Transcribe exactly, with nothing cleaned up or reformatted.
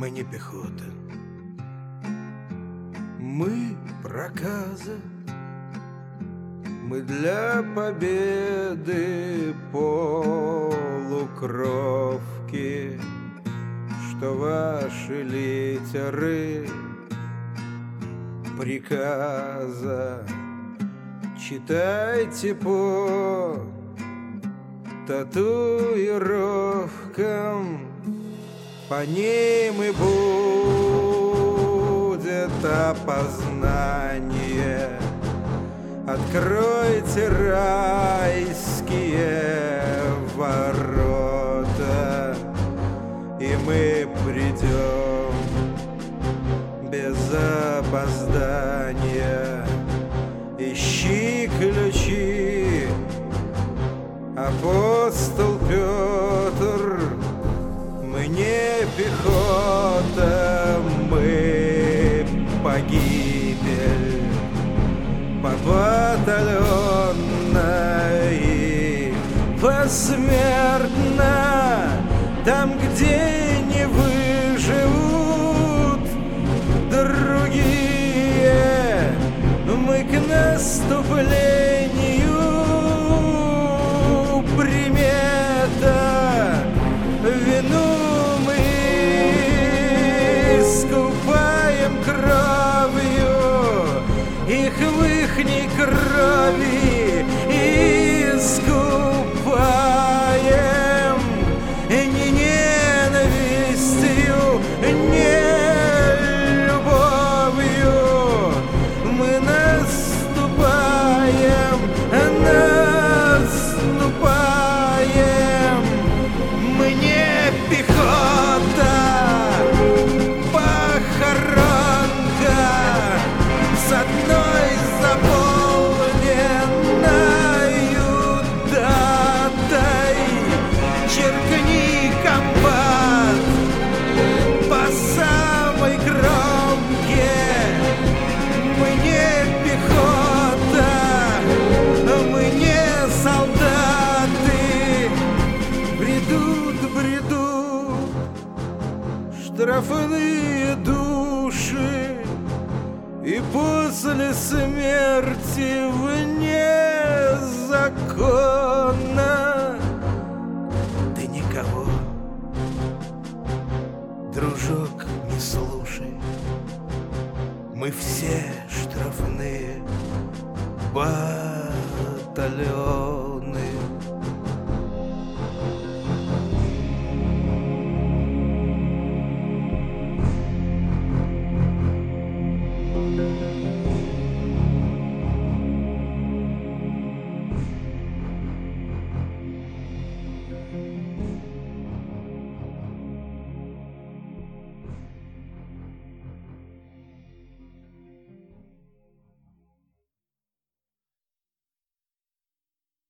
Мы не пехота, мы проказа. Мы для победы полукровки, что ваши литеры приказа читайте по татуировкам, по ним и будет опознание. Откройте райские ворота, и мы придем без опоздания. Ищи ключи, апостол Петр. Мы не пехота, мы погибель батальонно и посмертно. Там, где не выживут другие, мы к наступлению примета. Вину мы искупаем кровью, их в ихней крови искупаем. Не ненавистью, не любовью мы наступаем, наступаем. Мы не пехота, похоронка с одной заполненною датой. Черкни, комбат, по самой кромке. Мы не пехота, мы не солдаты. Бредут, бредут штрафные души, и после смерти вне закона. Ты никого, дружок, не слушай. Мы все штрафные батальоны.